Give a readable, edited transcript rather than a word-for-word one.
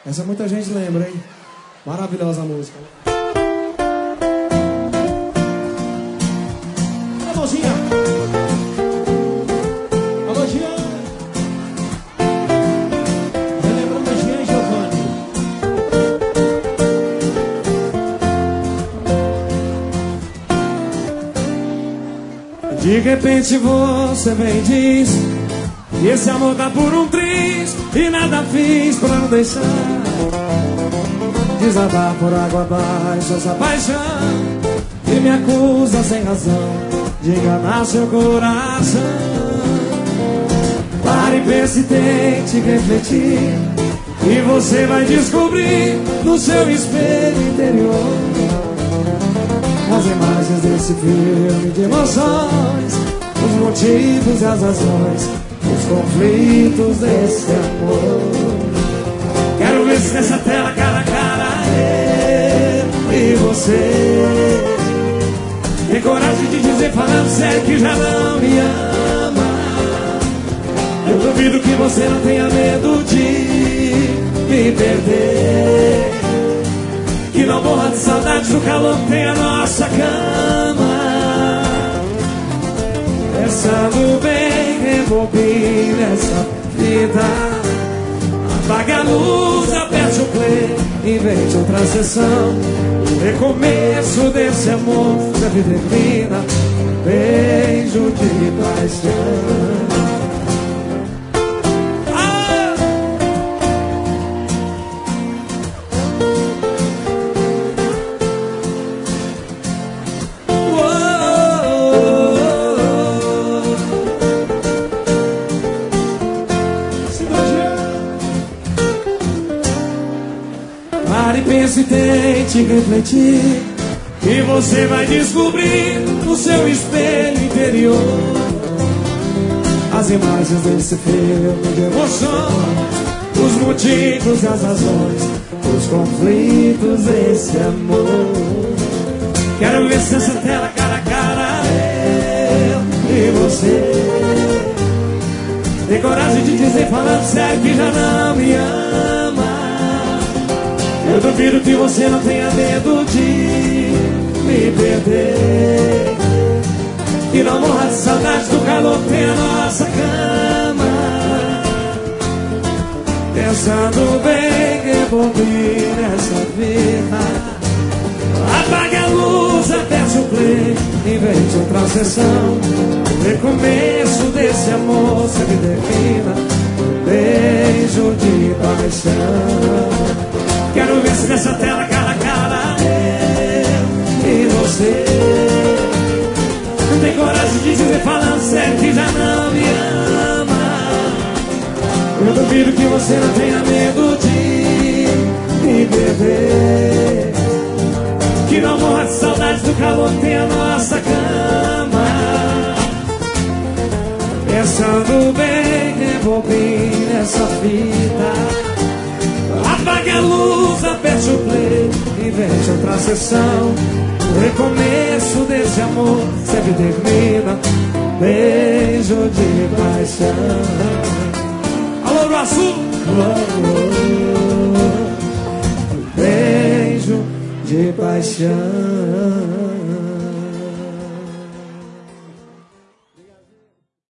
Essa muita gente lembra, hein? Maravilhosa a música. Alô, Gia! Alô, Gia! Relembrando a Gia e Giovanni. De repente você vem e diz que esse amor tá por um triz e nada fiz pra não deixar desabar por água abaixo essa paixão, e me acusa sem razão de enganar seu coração. Pare, pense e tente refletir, e você vai descobrir no seu espelho interior as imagens desse filme de emoções, os motivos e as razões, os conflitos desse amor. Quero ver se nessa tela cara a cara eu e você tem coragem de dizer falando sério que já não me ama. Eu duvido que você não tenha medo de me perder, que não morra de saudade do calor que tem a nossa cama. Pensando bem, rebobina essa vida, apague a luz, aperte o play, invente outra sessão. O recomeço desse amor sempre termina um beijo de paixão. Pense e tente refletir, e você vai descobrir no seu espelho interior as imagens desse filme de emoções, os motivos e as razões, os conflitos desse amor. Quero ver se essa tela cara a cara eu e você tem coragem de dizer falando sério que já não me ama. Eu duvido que você não tenha medo de me perder, que não morra de saudade do calor que tem a nossa cama. Pensando bem, rebobine essa vida, apague a luz, aperte o play, invente outra sessão. O recomeço desse amor sempre termina um beijo de paixão. Quero ver se nessa tela cara a cara eu e você não tem coragem de dizer falando sério que já não me ama. Eu duvido que você não tenha medo de me perder, que não morra de saudade do calor que tem a nossa cama. Pensando bem, rebobine essa fita, apague a luz, aperte o play, invente outra sessão. O recomeço desse amor sempre termina um beijo de paixão. Alô, Brasil! Beijo de paixão.